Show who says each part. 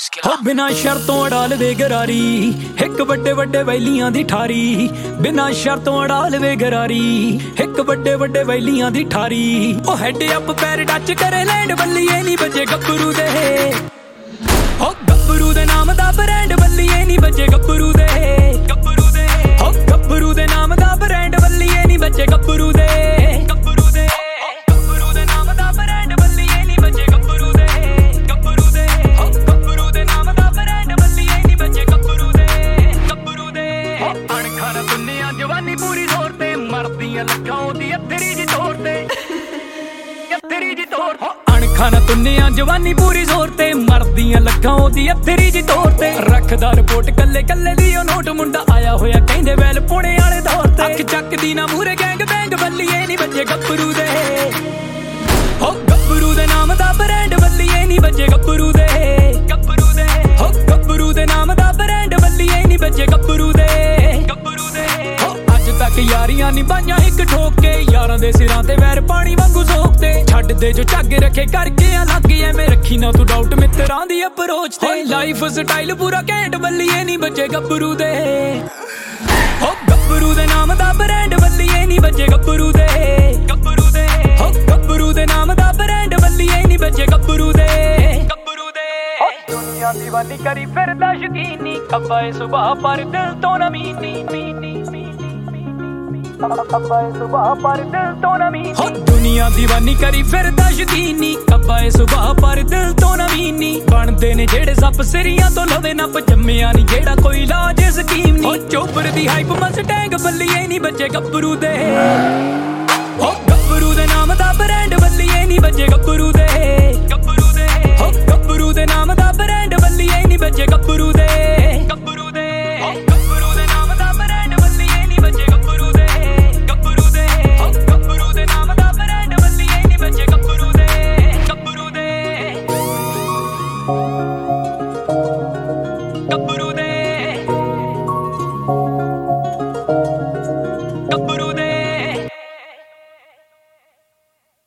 Speaker 1: हो बिना शर्तों अड़ा लवे गरारी एक बड़े बड़े वैलियां दी ठारी बिना शर्तों अड़ा लवे गरारी एक बड़े बड़े वैलियां दी ठारी ओ हेड अप पैर टच करे लैंड बल्लीए नी बजे गब्बरू दे ओ गब्बरू दे नाम दा ब्रांड बल्लीए नी बजे गब्बरू दे ओ गब्बरू दे नाम दा ब्रांड बल्लीए नी बजे गब्बरू दे जवानी पूरी जोर ते मरदियां लखां दी तेरी जी तोड़ ते तेरी जी तोड़ अणखाना तुन्नियां जवानी पूरी जोर ते मरदियां लखां दी तेरी जी तोड़ ते रखदा रिपोर्ट कल्ले कल्ले दी ओ नोट मुंडा आया होया कहंदे वैल पुणे वाले दौर ते अख चकदी ना मूरे गैंग बैंग बल्लीए नी बजे गब्बरू दे हो गब्बरू दे नाम दा ब्रांड बल्लीए नी बजे गब्बरू दे हो गब्बरू दे नाम दा ब्रांड बल्लीए नी बजे गब्बरू दे तक यारियां निभाइयां एक ठोक के यारां दे सिरां ते वैर पानी वांगू सोकते छड्ड दे जो झग रखे करके अलग एवें रखी ना तू डाउट मित्रां दी अप्रोच ते लाइफ स्टाइल पूरा कैंट बल्लीए नी बजे गब्बरू दे हो गब्बरू दे नाम दा ब्रांड बल्लीए नी बजे गब्बरू दे हो गब्बरू दे नाम दा ब्रांड बल्लीए नी बजे गब्बरू दे दुनिया दीवानी करी फिरदा शकीनी खब्बा ए सुबह पर दिल तो ना मीनी हो दुनिया दीवानी करी फिरदा शकीनी खब्बा ए सुबह पर दिल तो ना मीनी बनदे ने जेड़े सप सिरियां तो लवे नप जम्मिया नी जेड़ा कोई इलाज स्कीम नी चोपर दी हाइप मस्टैंग बल्लीए नी बजे गब्बरू दे हो गब्बरू दे नाम दा ब्रांड बल्लीए नी बजे गब्बरू दे